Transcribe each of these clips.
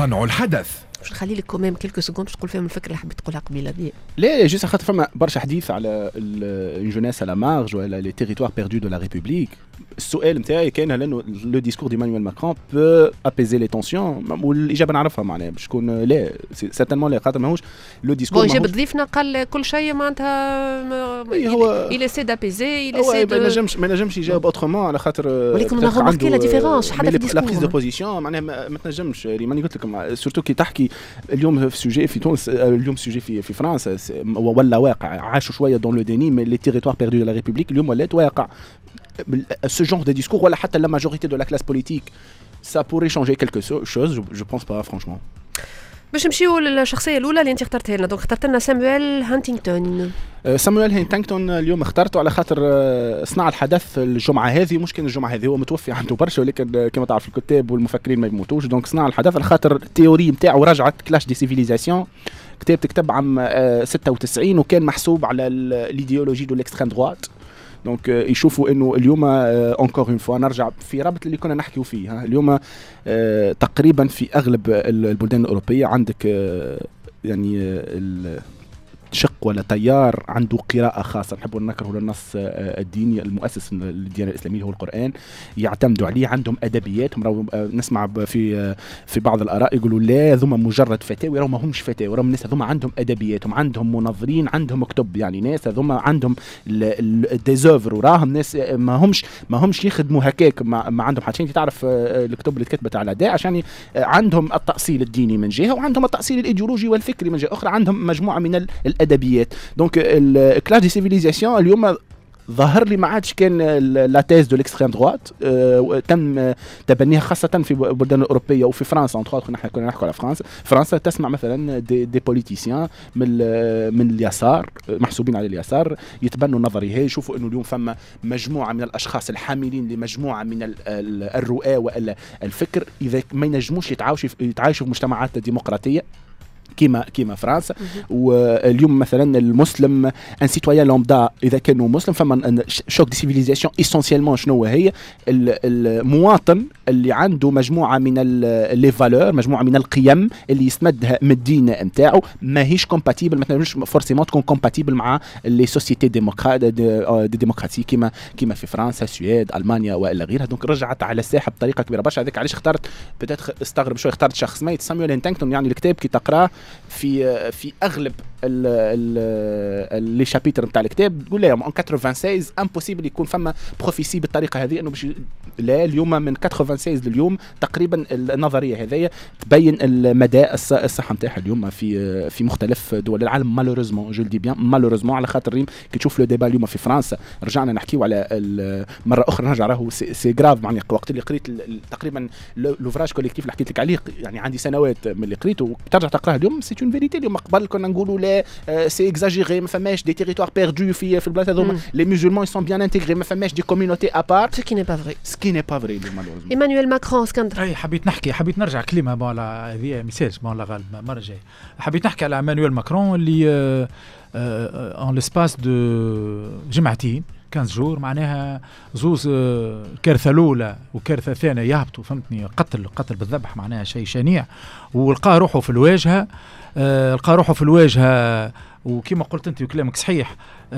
صنع الحدث. باش نخلي لك كوميم كيلكو سكوند باش تقول فيهم الفكره اللي حبيت تقولها قبيله دي. لا جوست خاطر فما برشا حديث على الجونيس على مارج ولا لي تيريتوار بيردو دو لا ريبوبليك. السؤال نتاعي كان هل انه لو ديسكور ديمانويل ماكرون بو ابيزي لي تونسيون، والاجابه نعرفها معناها باش تكون لا سيرتينمون لا، خاطر ماهوش لو ديسكور. جاب ضيفنا قال كل شيء معناتها هو il essaie d'apaiser, il essaie de ما نجمش يجاوب اوترومون على خاطر ولكن انا غمركي لا ديفيرونس حتى في لا بريز دو الديسكور بوزيسيون معناها ما تنجمش. ماني قلت لكم سورتو كي تحكي اليوم في سوجي في تونس، اليوم سوجي في فرنسا ولا واقع عاشوا شويه دون لو ديني، مي لي تيريتوار بيردو دو لا ريبوبليك اليوم ولات واقع. Ce genre de discours, voilà, حتى la majorité de la classe politique, ça pourrait changer quelque chose, je pense pas, franchement. باش نمشيو للشخصيه الاولى اللي انت اخترتها لنا. دونك اخترت لنا سامويل هانتينغتون. سامويل هانتينغتون اليوم اخترته على خاطر صنع الحدث الجمعه هذه، مش كان الجمعه هذه هو متوفي عنده برشا، ولكن كما تعرف الكتاب والمفكرين ما يموتوش. دونك صنع الحدث على خاطر التيوري نتاعو رجعت كلاش دي سيفيليزاسيون، كتاب تكتب عام 96 وكان محسوب على الايديولوجي دو ليكستريم دوات. دونك يشوفوا انه اليوم انكور اون فوا نرجع في رابط اللي كنا نحكيو فيه. اليوم تقريبا في اغلب البلدان الاوروبيه عندك يعني شق ولا تيار عنده قراءة خاصة، نحبوا نكرهوا للنص الديني المؤسس للديانة الإسلامية هو القرآن، يعتمدوا عليه، عندهم أدبيات. نسمع في بعض الآراء يقولوا لا ذوما مجرد فتاوي، راهم ما همش فتاوي، راهم الناس ذوما عندهم أدبياتهم، عندهم منظرين، عندهم كتب، يعني ناس ذوما عندهم ديزوفر، وراهم ناس ما همش يخدموا هكاك، ما عندهم حاجة. انت تعرف الكتب اللي كتبت على داعش يعني عندهم التأصيل الديني من جهة، وعندهم التأصيل الإيديولوجي والفكري من جهة أخرى، عندهم مجموعة من الادبيات. دونك الكلاش دي سيفيليزاسيون اليوم ظهر لي ما عادش كان لا تيز دو ليكستريم دوات، تم تبنيها خاصه في البلدان الاوروبيه وفي فرنسا. نحن كنا نحكوا على فرنسا تسمع مثلا دي بوليتيسيان من اليسار، محسوبين على اليسار، يتبنوا النظريه هي، يشوفوا انه اليوم فما مجموعه من الاشخاص الحاملين لمجموعه من الرؤى والا الفكر، اذا ما ينجموش يتعايشوا في مجتمعات ديمقراطيه كيما فرنسا. واليوم مثلا المسلم ان سيتويان لامدا اذا كانوا مسلم فما شوك دي سيفيليزاسيون اسونسيلمون. شنو هي؟ المواطن اللي عنده مجموعه من لي فالور، مجموعه من القيم اللي يستمدها من الدين نتاعو، ماهيش كومباتيبل، مثلا مش فورسيمون تكون كومباتيبل مع لي سوسيتي ديموكراتيك كيما في فرنسا، السويد، المانيا والى غيرها. دونك رجعت على الساحه بطريقه كبيره برشا. هذاك علاش اخترت بتاتر استغرب شويه اخترت شخص ميت سامويل هانتينغتون. يعني الكتاب كي تقراه في اغلب لي شابيتر نتاع الكتاب تقول لا 96 امبوسيبل يكون فما بروفيسي بالطريقه هذه، انه باش لا اليوم من 96 لليوم تقريبا النظريه هذه تبين المدى الصحه نتاعها اليوم في مختلف دول العالم. مالوريزمون جو دي بيان مالوريزمون، على خاطر كي تشوف لو ديبا اليوم في فرنسا رجعنا نحكيو على مره اخرى نرجع راهو سي غراف. معني وقت اللي قريت تقريبا لوفراج كوليكتيف اللي حكيت لك عليه، يعني عندي سنوات من اللي قريته وترجع تقراه اليوم سي اون فيريتي. اليوم قبل كنا نقولوا لا سي اكزاجيري، ما فماش دي تيريتوار بيردو في البلاد هذوما، لي مسلمون سون بيان انتيغري، ما فماش دي كوميونيتي ابار، سو كي ني با فري، سكي ني با فري مالوريزمون. ايمانويل ماكرون اسكندر. اي حبيت نرجع كلمه على هذه ميساج لا غالب المره الجايه. حبيت نحكي على ايمانويل ماكرون اللي ان لسباس دو جمعتين 15 جور معناها زوز الكارثه الاولى والكارثه الثانيه يهبطوا، فهمتني، قتل بالذبح، معناها شيء شنيع، ولقى روحه في الواجهه. وكما قلت انت وكلامك صحيح،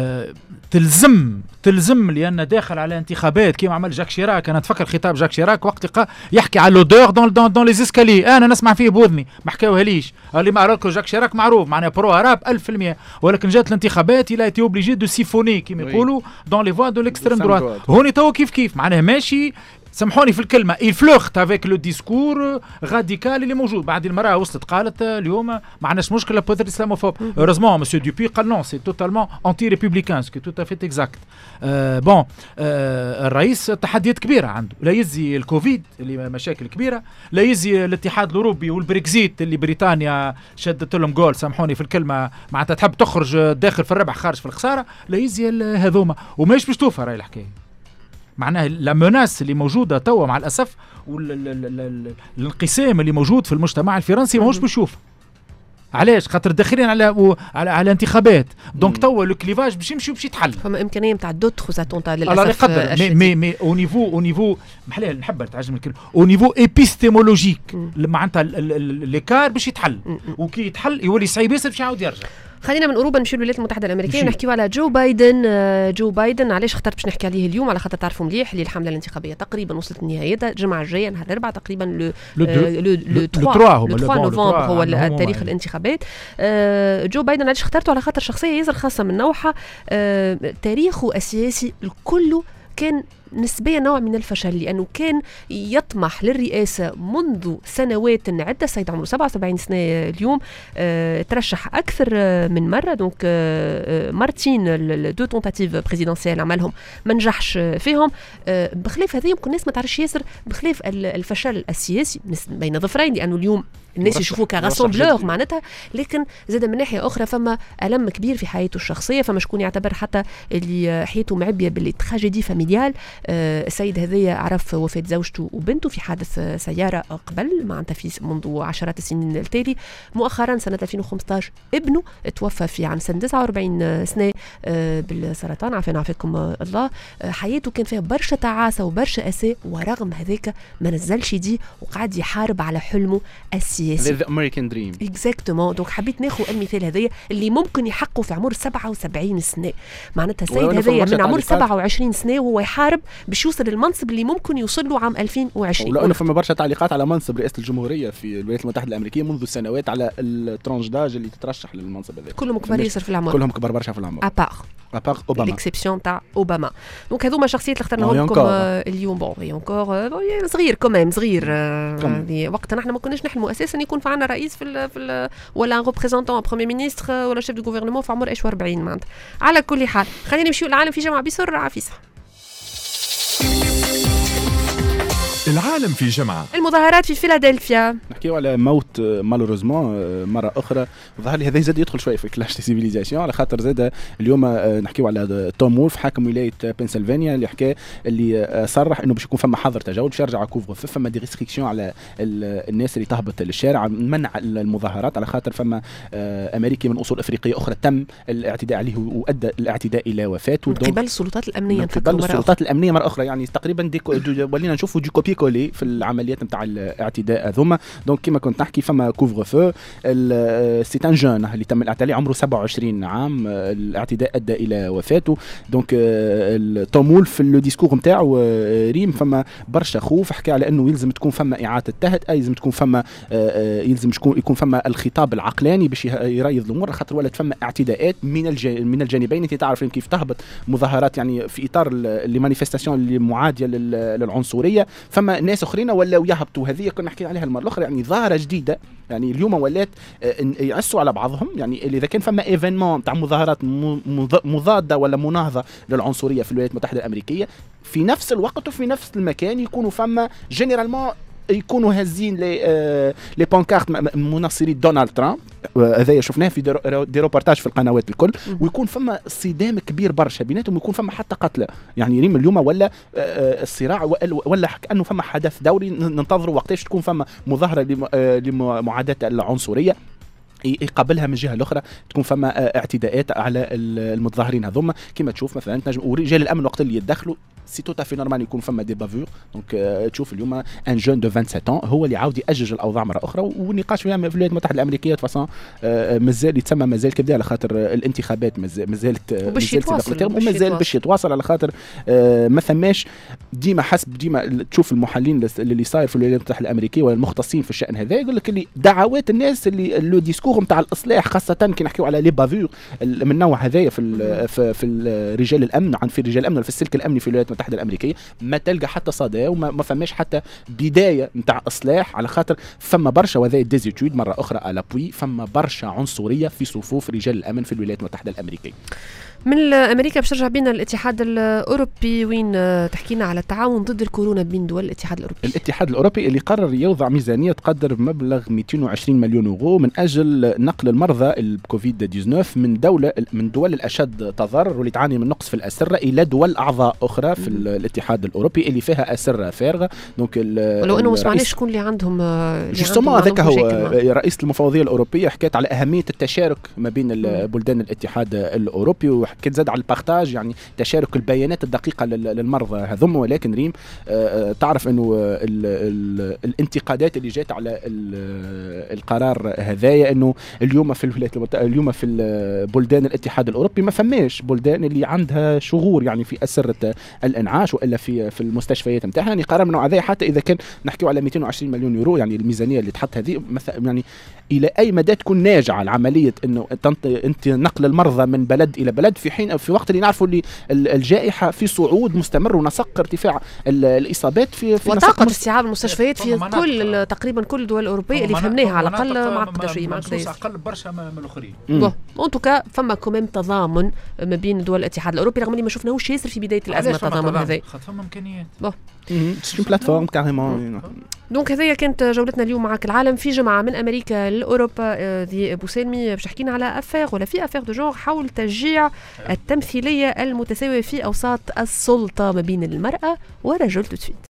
تلزم لان داخل على انتخابات كيما عمل جاك شيراك. انا اتفكر خطاب جاك شيراك وقت يحكي على لودور دون لي زيسكالي، انا نسمع فيه بوذني، ما حكاوها ليش. اللي ما عرفكو جاك شيراك معروف معناها برو اراب 1000%، ولكن جات الانتخابات الى ايتي اوبليجي دو سيفوني كيما يقولوا دون لي فوا دو ليكستريم دروات. هوني تو كيف معناها ماشي، سامحوني في الكلمه، يفلوخت افيك لو ديسكور غاديكال اللي موجود. بعد المراه وصلت قالت اليوم ما عندناش مشكله بوتر اسلاموفوب. هوريزمون مسيو دوبي قال نو سي توتالمون انتي ريبوبليكان، سكي تو افيت اكزاكت. بون الرئيس تحديات كبيره عنده، لا يزي الكوفيد اللي مشاكل كبيره، لا يزي الاتحاد الاوروبي والبريكزيت اللي بريطانيا شدت لهم جول، سامحوني في الكلمه، معناتها تحب تخرج داخل في الربح خارج في الخساره، لا يزي هذوما وماش باش توفى راهي الحكايه. معناها لا مناس اللي موجوده توا مع الاسف والانقسام اللي موجود في المجتمع الفرنسي ماهوش بيشوف. علاش؟ خاطر داخلين على انتخابات، دونك توا لو كليفاج باش يمشي وباش يتحل. فما امكانيه نتاع دوتخ زاتونتا للاسف. مي او نيفو محلاه نحب تعجبني الكلمه او نيفو ايبيستيمولوجيك، معناتها ليكار باش يتحل، وكي يتحل يولي صعيب ياسر باش يعاود يرجع. خلينا من اوروبا نمشيو للولايات المتحده الامريكيه ونحكيو على جو بايدن. علاش اخترت باش نحكي عليه اليوم؟ على خاطر تعرفوا مليح اللي الحمله الانتخابيه تقريبا وصلت لنهايتها الجمعه الجايه نهار الاربعاء تقريبا لو 3 نوفمبر هو تاريخ الانتخابات. جو بايدن علاش اخترته؟ على خاطر شخصيه ياسر خاصه من نوعها. تاريخه السياسي الكل كان نسبيا نوع من الفشل، لأنه كان يطمح للرئاسة منذ سنوات عدة. السيد عمره 77 سنة اليوم، ترشح أكثر من مرة، دونك مرتين الدو تونتاتيف بريزيدنسيال عملهم ما نجحش فيهم. بخلاف هذه يمكن الناس ما تعرفش ياسر بخلاف الفشل السياسي بين ظفرين، لأنه اليوم الناس يشوفوه كغاسومبلور معناتها، لكن زاد من ناحية أخرى فما ألم كبير في حياته الشخصية. فما شكون يعتبر حتى اللي حياته معبية بالتراجيدي فاميليال. السيد هذايا عرف وفاة زوجته وبنته في حادث سيارة قبل معناتها في منذ عشرات السنين التالي. مؤخرا سنة 2015 ابنه توفى في عن سنة 49 سنة بالسرطان، عافاكم الله. حياته كان فيها برشا تعاسة وبرشا أسى، ورغم هذاك ما نزلش يديه وقعد يحارب على حلمه السياسي. The American Dream. Exactement. دونك حبيت ناخذ المثال هذايا اللي ممكن يحققه في عمر 77 سنة. معناتها السيد هذايا من عمر 27 سنة وهو يحارب باش يوصل للمنصب اللي ممكن يوصل له عام 2020. ولأنه فما برشا تعليقات على منصب رئاسة الجمهورية في الولايات المتحدة الأمريكية منذ سنوات على الترانش داج اللي تترشح للمنصب هذا. كلهم كبار ياسر في العمر. كلهم كبار برشا في العمر. أبار أوباما. الإكسبسيون تاع أوباما. دونك هذوما شخصيات اللي اخترناهم لكم اليوم. بون يونكور صغير كمان صغير. وقتنا احنا ما كناش نحلموا أساسا يكون في عنا رئيس في ولا ريبريزونتون بريمير مينيستر ولا شيف دو غوفرنمون في عمر 40 معناتها. على كل حال خلينا نمشيو العالم في جمعة بسرعة عفيسة. العالم في جمعة. المظاهرات في فيلادلفيا. نحكيو على موت مالوروزمون مرة أخرى. ظهر لي هذا زاد يدخل شوية في كلاش دي سيفيليزاسيون، على خاطر زاد اليوم نحكيو على توم وولف حاكم ولاية بنسلفانيا اللي حكى اللي صرح إنه باش يكون فما حظر تجول، باش يرجع كوفر فما دي ريستريكسيون على الناس اللي تهبط للشارع، منع المظاهرات، على خاطر فما أمريكي من أصول أفريقية أخرى تم الاعتداء عليه وأدى الاعتداء إلى وفاته من قبل السلطات الأمنية. من قبل السلطات الأمنية مرة أخرى، يعني تقريبا ولينا نشوفوا دي كوبي كولي في العمليات نتاع الاعتداء هذوما. دونك كما كنت نحكي فما كوفر فو. سي ان جون اللي تم الاعتداء عمره 27 عام، الاعتداء ادى الى وفاته. دونك توم وولف في لو ديسكور نتاعو ريم فما برشا خوف، حكى على انه يلزم تكون فما اعاده تهدئه، يلزم تكون فما يلزم يكون فما الخطاب العقلاني باش يريض الامور، خاطر ولات فما اعتداءات من الجانبين. انت تعرف كيف تهبط مظاهرات يعني في اطار لي مانيفستاسيون اللي معاديه للعنصريه، فما ناس اخرين ولاو يهبطوا. هذه كنا نحكي عليها المره الاخرى، يعني ظاهره جديده. يعني اليوم ولات يعسوا على بعضهم، يعني اذا كان فما ايفينمون تاع مظاهرات مضاده ولا مناهضه للعنصريه في الولايات المتحده الامريكيه، في نفس الوقت وفي نفس المكان يكونوا فما جينيرالمون يكونوا هازين لي بانكارت مناصري دونالد ترامب. هذا شفناه في دي روبورتاج في القنوات الكل، ويكون فما صدام كبير برشا بيناتهم، ويكون فما حتى قتلى. يعني ريم اليوم ولا الصراع ولا كأنه فما حدث دوري ننتظروا وقتاش تكون فما مظاهرة لمعاداة العنصرية يقابلها من الجهه الاخرى تكون فما اعتداءات على المتظاهرين هذوما. كما تشوف مثلا تنجم ورجال الامن وقت اللي يتدخلوا سي تو تافي نورمال يكون فما دي بافور. دونك تشوف اليوم ان جون دو 27 هو اللي عاود يأجج الاوضاع مره اخرى، والنقاش فيها في الولايات المتحده الامريكيه فاصون مازال يتسمى مازال كبدا، على خاطر الانتخابات مازالت ومازال باش يتواصل، على خاطر ما ثماش ديما حسب ديما تشوف المحللين اللي صاير في الولايات المتحده الامريكيه والمختصين في الشان هذا يقول لك اللي دعوات الناس اللي لو ديسكور نتاع الاصلاح، خاصه كي نحكيو على لي بافور من نوع هذايا في رجال الامن، عن في رجال الامن في السلك الامني في الولايات المتحده الامريكيه، ما تلقى حتى صدى وما فماش حتى بدايه نتاع اصلاح، على خاطر فما برشا وهذا ديزيتود مره اخرى على بوي، فما برشا عنصريه في صفوف رجال الامن في الولايات المتحده الامريكيه. من امريكا باش ترجع بينا الاتحاد الاوروبي وين تحكينا على التعاون ضد الكورونا بين دول الاتحاد الاوروبي. الاتحاد الاوروبي اللي قرر يوضع ميزانيه تقدر بمبلغ 220 مليون يورو من اجل نقل المرضى الكوفيد 19 من دول الاشد تضرر واللي تعاني من نقص في الاسره الى دول اعضاء اخرى في الاتحاد الاوروبي اللي فيها اسره فارغه. دونك ولو انه ما سمعناش شكون اللي عندهم جوستومون هذاك هو رئيس المفوضيه الاوروبيه حكيت على اهميه التشارك ما بين بلدان الاتحاد الاوروبي وحكيت زاد على البارتاج يعني تشارك البيانات الدقيقه للمرضى هذم. ولكن ريم تعرف انه الانتقادات اللي جات على القرار هذايا انه اليوم في اليوم في بلدان الاتحاد الاوروبي ما فماش بلدان اللي عندها شغور يعني في اسره الانعاش والا في المستشفيات نتاعها. يعني قرار من هذا حتى اذا كان نحكيو على 220 مليون يورو يعني الميزانيه اللي تحط هذه يعني الى اي مدى تكون ناجعه العمليه انه انت نقل المرضى من بلد الى بلد في حين في وقت اللي نعرفوا اللي الجائحه في صعود مستمر ونسق ارتفاع الاصابات في وطاقه استيعاب المستشفيات في كل تقريبا كل الدول الاوروبيه اللي فهمناها على الاقل معقده شويه معقده اقل برشا من الاخرين. بون ان توكا فما كوميم تضامن ما بين دول الاتحاد الاوروبي رغم اللي ما شفناهوش ياسر في بدايه الازمه التضامن هذا. فما امكانيات. سي بلاتفورم كاريمون. دونك هذيا كانت جولتنا اليوم معك العالم في جمعه من امريكا لاوروبا. دي بوسلمي باش تحكينا على افير ولا في افير دو جونغ حول تشجيع التمثيليه المتساويه في اوساط السلطه ما بين المراه والرجل.